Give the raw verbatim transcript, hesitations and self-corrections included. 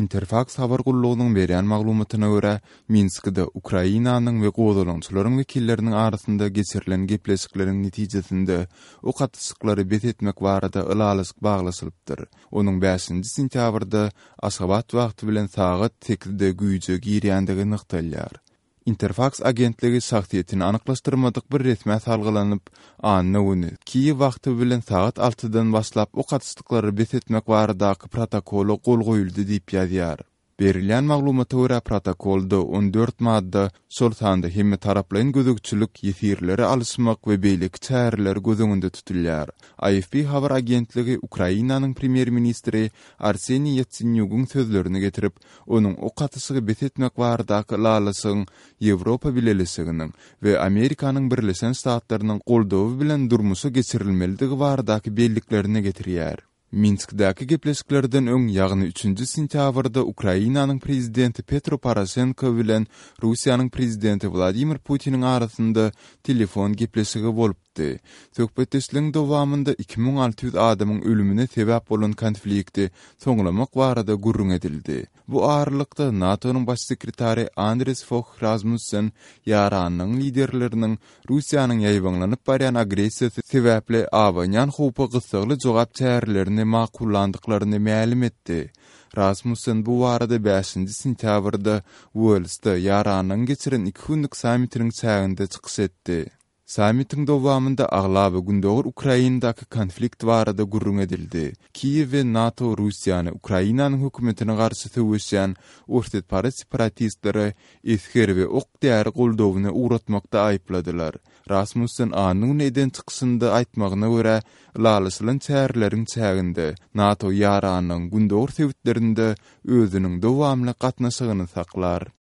Interfax habar gullugynyň berýän maglumatyna görä, Minskde Ukrainanyň we gozalançylaryň wekilleriniň arasynda geçirilen gepleşikleriň netijesinde o gatysyklary bet etmek barada ılalysyk baglasylypdyr. Onuň beşinji sentýabrda Aşgabat wagty bilen sagat sekizde güýje girýändigi nykdalýar. Interfax agentligi şahsiýetini anyklaşdyrmadyk bir resmi salgylanyp, anyny güni Kiýew wagty bilen sagat altıdan başlap o gatysyklary bet etmek baradaky protokolu gol goýuldy diýip ýazýar. Berilýän maglumata görä protokolda on dört madda şol sanda hemme taraplaryň gözükçülük ýetirleri alışmak we beýlik çäreler gözüňünde tutulýar. A F P habar agentligi Ukrainanyň premier ministri Arseniy Yatsenyugyň sözlerini getirip, onuň o gatysygy bet etmek baradaky lalasyň Ýewropa bilelisliginiň we Amerikanyň Birleşen Ştatlarynyň goldawy bilen durmuşa geçirilmeligi baradaky belliklerini getirýär. Minskdäki gepleşiklerden öň ýagny üçünji sentýabrda Ukrainanyň prezidenti Petro Poroshenko bilen Russiýanyň prezidenti Vladimir Putiniň arasynda telefon gepleşigi bolupdy. Söhbetdeşligiň dowamında iki bin alty ýüz adamyň ölümine sebäp bolan konflikti soňlamak barada gurrun edildi. Bu aralykda NATO'nyň baş sekretary Andreas Fogh Rasmussen ýaranyň liderleriniň Russiýanyň ýaýbanlanyp barýan agressiýasy sebäpli awanyan howpa gysgaly jogap çärelerini makullandyklaryny ma'lum etdi. Rasmussen bu barada beşinji sentýabrda Wells'da ýaranyň geçiren iki günlük sammitiniň çäginde çykyş etdi. Sammitiň dowamında aglaby gündöwür Ukrainadaky konflikt barada gurrun edildi. Kiýew we NATO Russiýany Ukrainanyň hökümetine garşy töwüşýän ortodok separatistleri esger we okdýary goldawyny uğratmakda aýpladylar. Rasmussen anyň neden çykysynda aýtmagyna görä, lalasylan çäreleriň çäginde NATO ýaranyň gündöwür sebitlerinde özüniň dowamly gatnaşygyny saklar.